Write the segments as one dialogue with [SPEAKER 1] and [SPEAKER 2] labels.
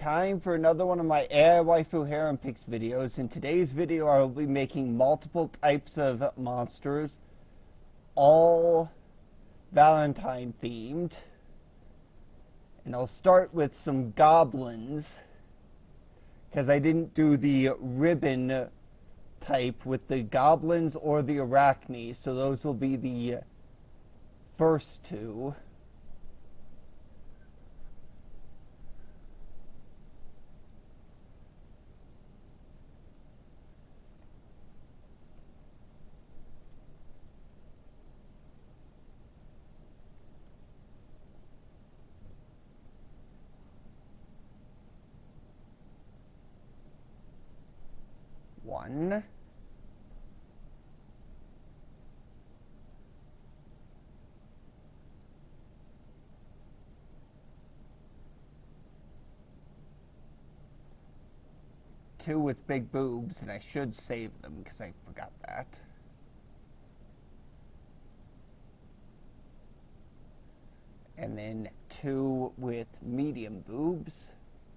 [SPEAKER 1] time for another one of my AI Waifu Harem Picks videos. In today's video, I will be making multiple types of monsters, all Valentine themed. And I'll start with some goblins, because I didn't do the ribbon type with the goblins or the arachne, so those will be the first two. One. Two with big boobs, and I should save them because I forgot that. And then two with medium boobs.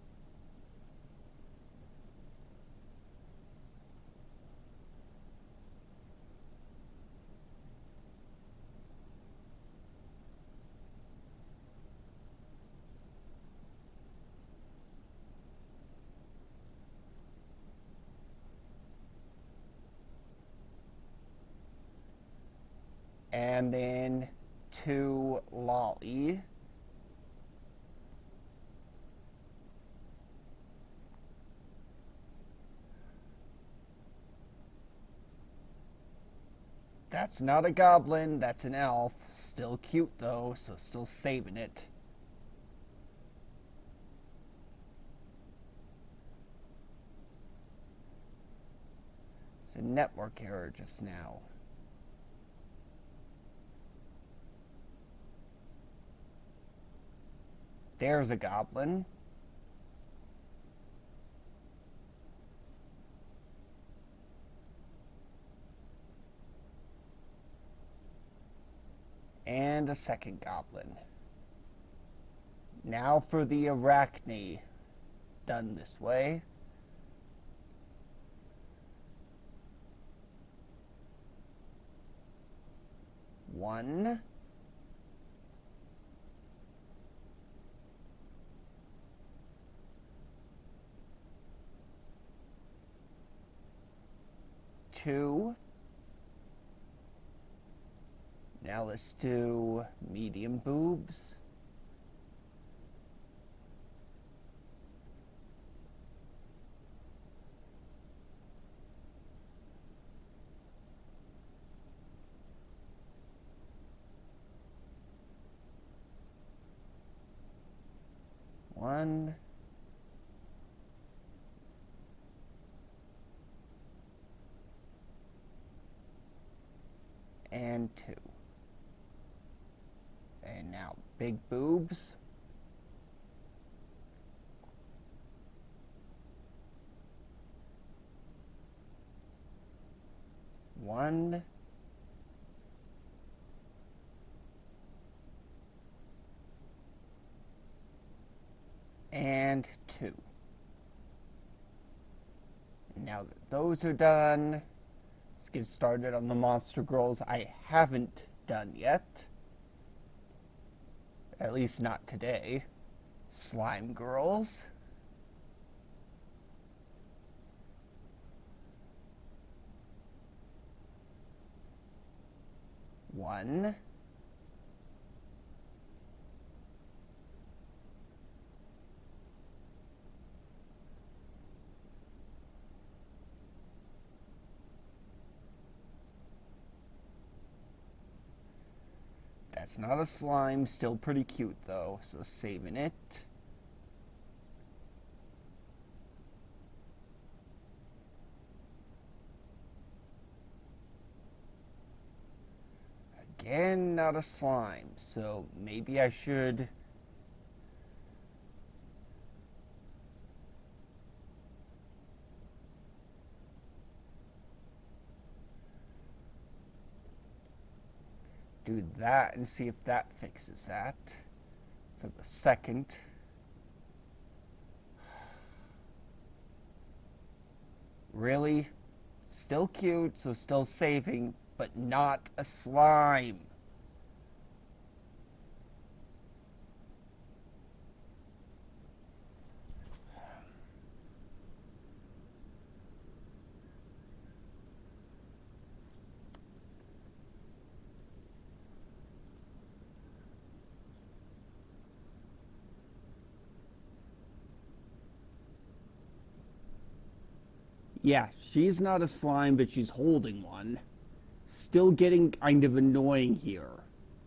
[SPEAKER 1] And then two lolly. That's not a goblin, that's an elf. Still cute though, so still saving it. It's a network error just now. There's a goblin. And a second goblin. Now for the arachne, done this way. One. Two. Now let's do medium boobs. One. And two. And now big boobs. One. And two. Now that those are done, let's get started on the monster girls I haven't done yet. At least not today. Slime girls. One. That's not a slime, still pretty cute though, so saving it. Again, not a slime, so maybe I should do that and see if that fixes that for the second. Really? Still cute, so still saving, but not a slime. Yeah, she's not a slime, but she's holding one. Still getting kind of annoying here.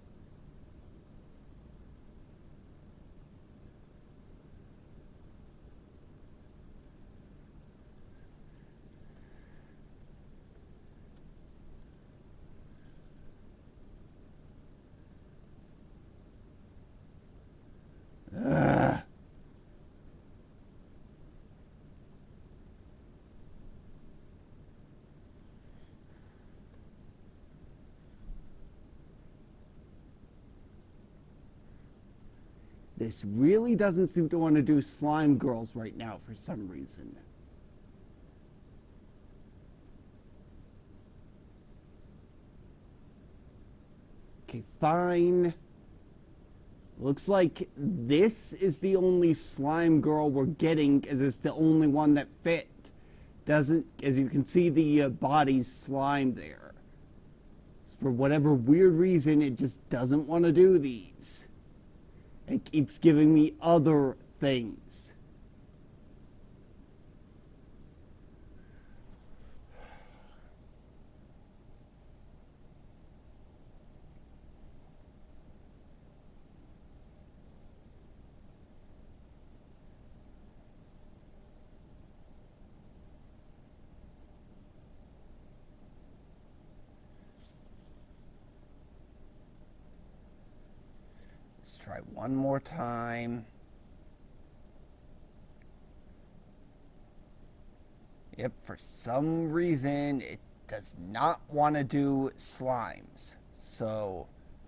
[SPEAKER 1] Ugh. This really doesn't seem to want to do slime girls right now for some reason. Okay, fine. Looks like this is the only slime girl we're getting, as it's the only one that fit. Doesn't, as you can see, the body's slime there. For whatever weird reason, it just doesn't want to do these. It keeps giving me other things. Let's try one more time. Yep, for some reason, it does not want to do slimes. So,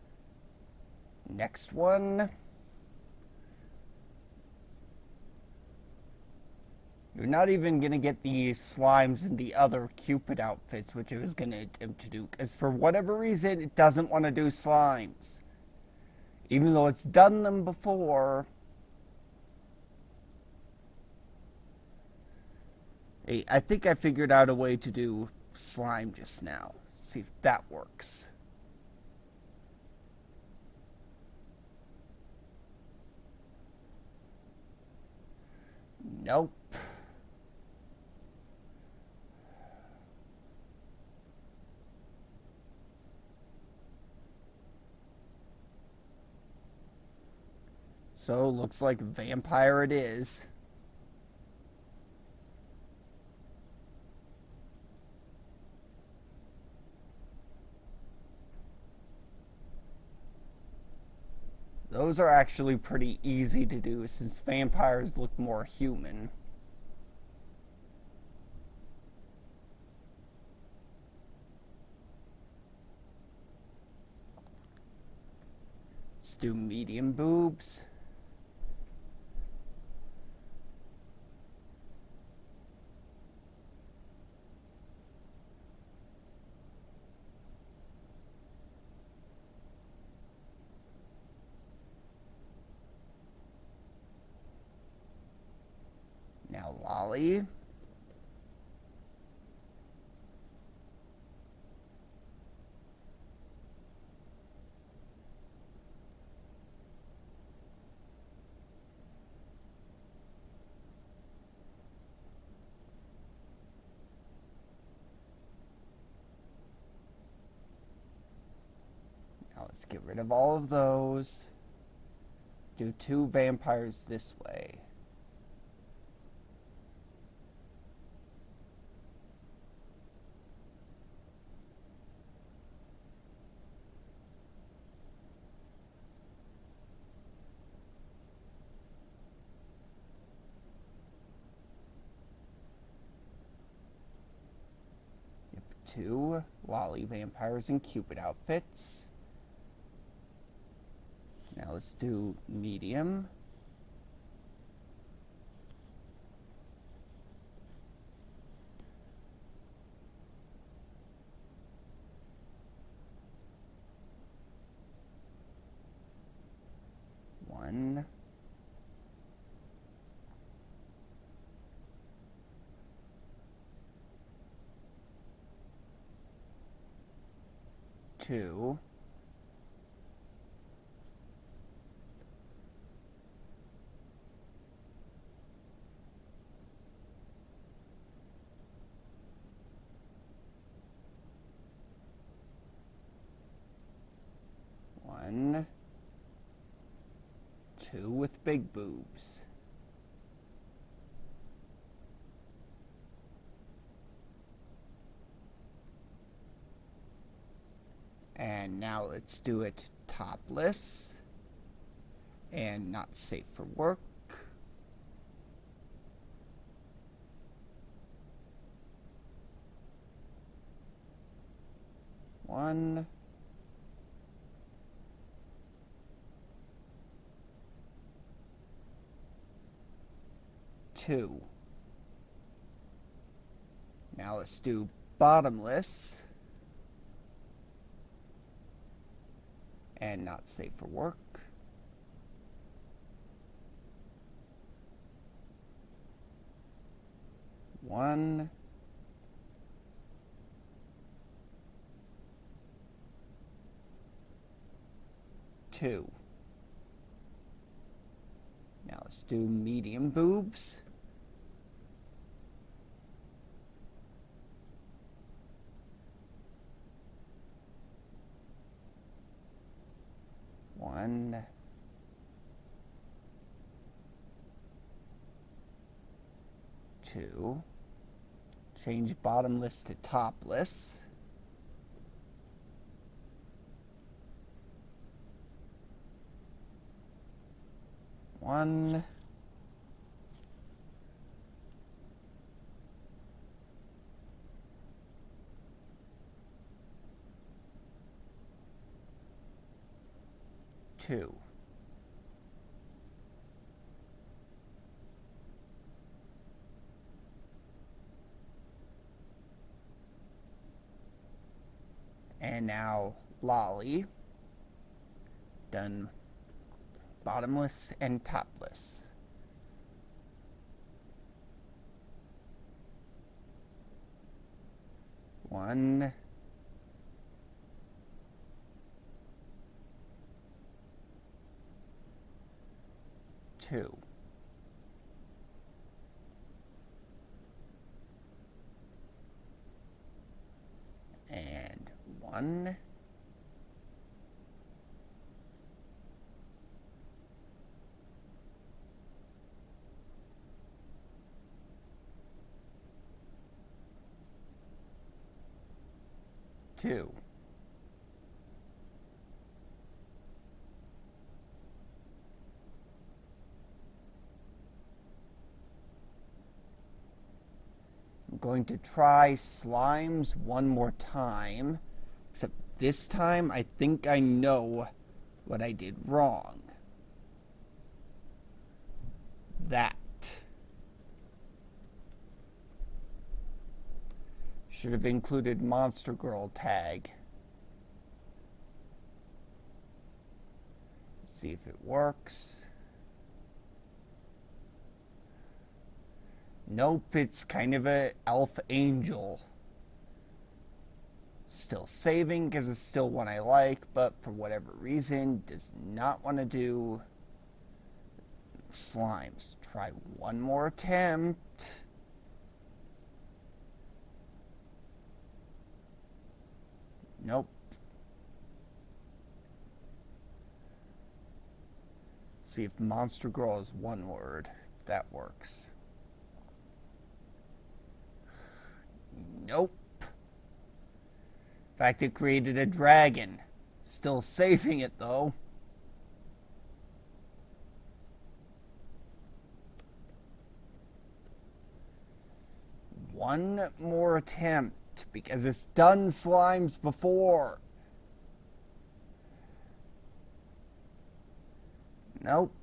[SPEAKER 1] next one. You're not even going to get the slimes in the other Cupid outfits, which I was going to attempt to do. Because for whatever reason, it doesn't want to do slimes. Even though it's done them before. Hey, I think I figured out a way to do slime just now. See if that works. Nope. So, looks like vampire it is. Those are actually pretty easy to do since vampires look more human. Let's do medium boobs. Now Lolly. Now let's get rid of all of those. Do 2 vampires this way. Yep, 2 Lolly vampires in Cupid outfits. Now let's do medium. 2. One, 2 with big boobs. And now let's do it topless and not safe for work. One, 2. Now let's do bottomless and not safe for work. One, 2. Now let's do medium boobs. One, 2. Change bottomless to topless. One, 2. And now lolly. Done bottomless and topless. One, 2. And 1, 2. I'm going to try slimes one more time, except this time I think I know what I did wrong. That. Should have included Monster Girl tag. Let's see if it works. Nope, it's kind of a elf angel. Still saving because it's still one I like, but for whatever reason does not want to do slimes. Try one more attempt. Nope. See if Monster Girl is one word. That works. Nope. In fact, it created a dragon. Still saving it, though. One more attempt, because it's done slimes before. Nope.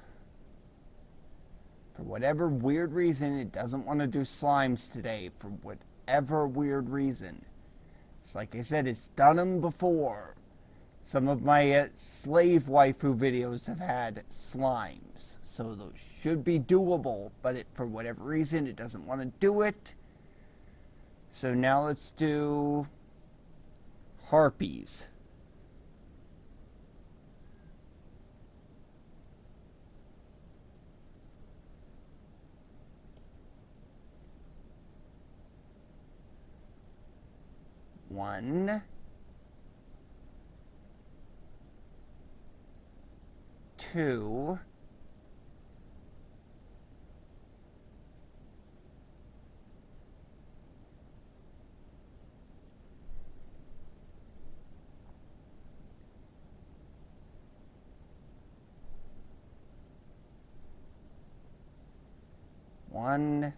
[SPEAKER 1] For whatever weird reason, it doesn't want to do slimes today. For whatever weird reason. It's like I said, it's done them before. Some of my slave waifu videos have had slimes. So those should be doable. But for whatever reason, it doesn't want to do it. So now let's do Harpies. One, two, one,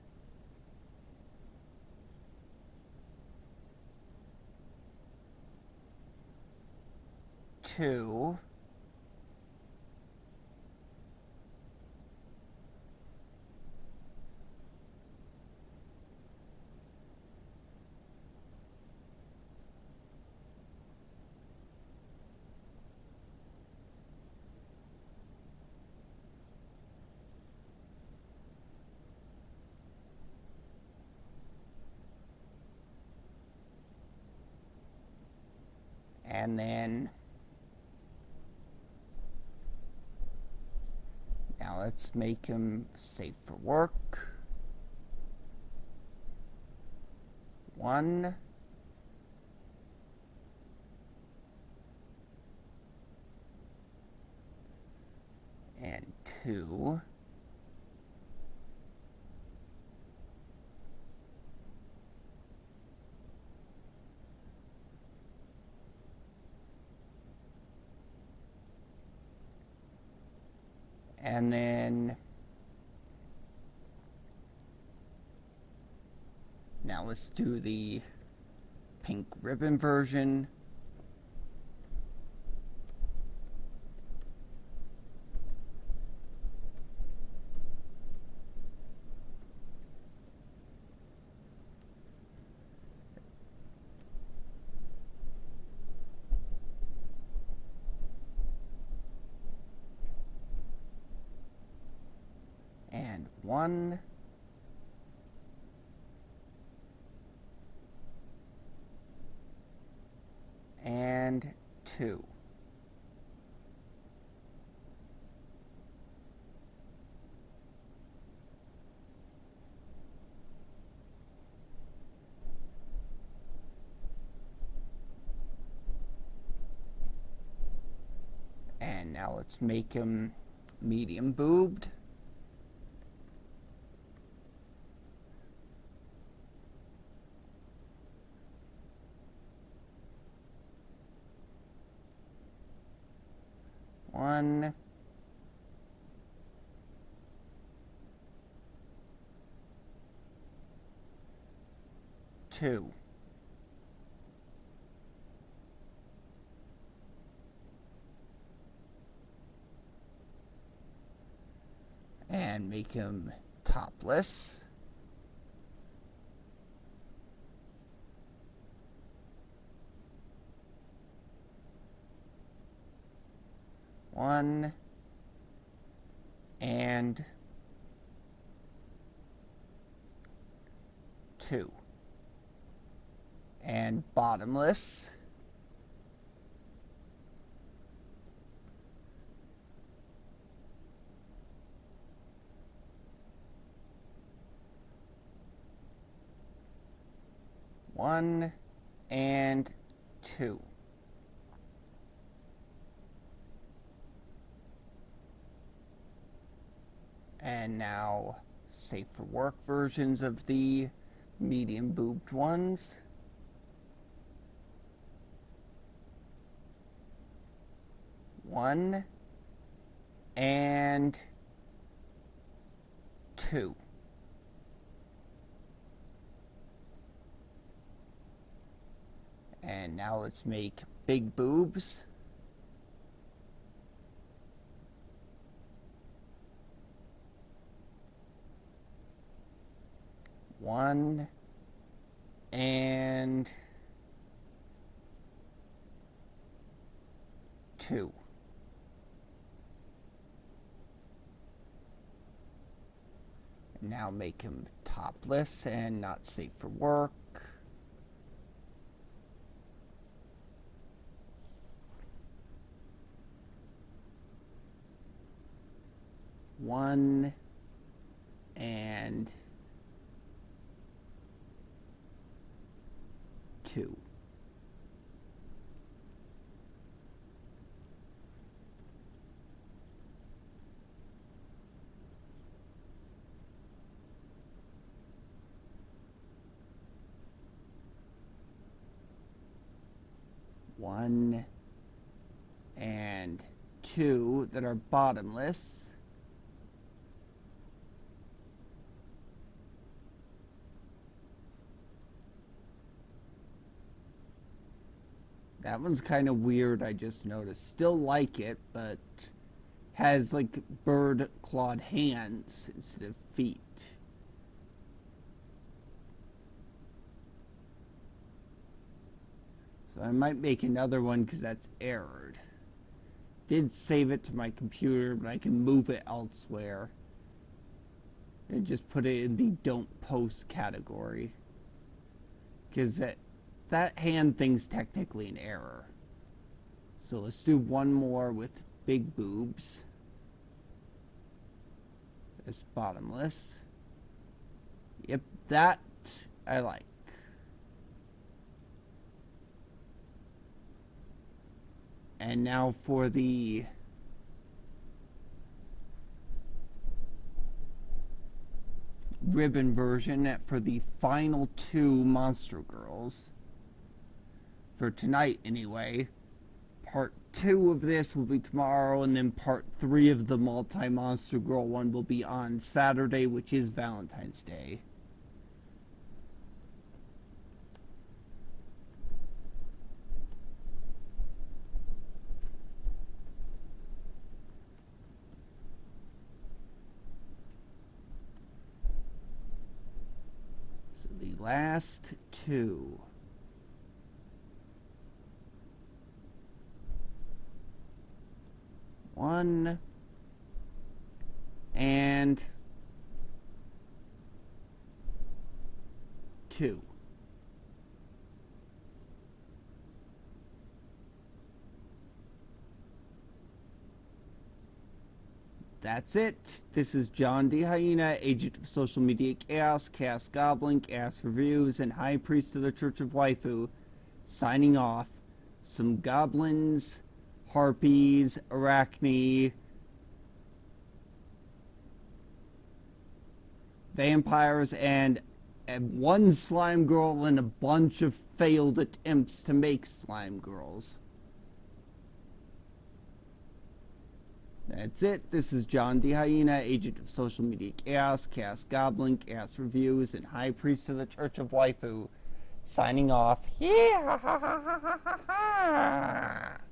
[SPEAKER 1] two, and then now let's make him safe for work. One, and two, and then now let's do the pink ribbon version. And one, and two. And now let's make him medium boobed. One, two, and make him topless. One, and two, and bottomless. One, and two. And now safe for work versions of the medium boobed ones. One, and two. And now let's make big boobs. One, and two. Now make him topless and not safe for work. 1 and 2. One and 2 that are bottomless. That one's kind of weird, I just noticed. Still like it, but has like bird clawed hands instead of feet. So I might make another one because that's errored. Did save it to my computer, but I can move it elsewhere. And just put it in the don't post category. Because that hand thing's technically an error. So let's do one more with big boobs. It's bottomless. Yep, that I like. And now for the ribbon version for the final 2 Monster Girls. For tonight, anyway. Part 2 of this will be tomorrow, and then part 3 of the Multi-Monster Girl one will be on Saturday, which is Valentine's Day. Last 2. One and 2. That's it. This is John D. Hyena, agent of social media chaos, Chaos Goblin, Chaos Reviews, and High Priest of the Church of Waifu, signing off. Some goblins, harpies, arachne, vampires, and one slime girl and a bunch of failed attempts to make slime girls. That's it. This is John D. Hyena, agent of social media chaos, Chaos Goblin, Chaos Reviews, and High Priest of the Church of Waifu, signing off. Yeah!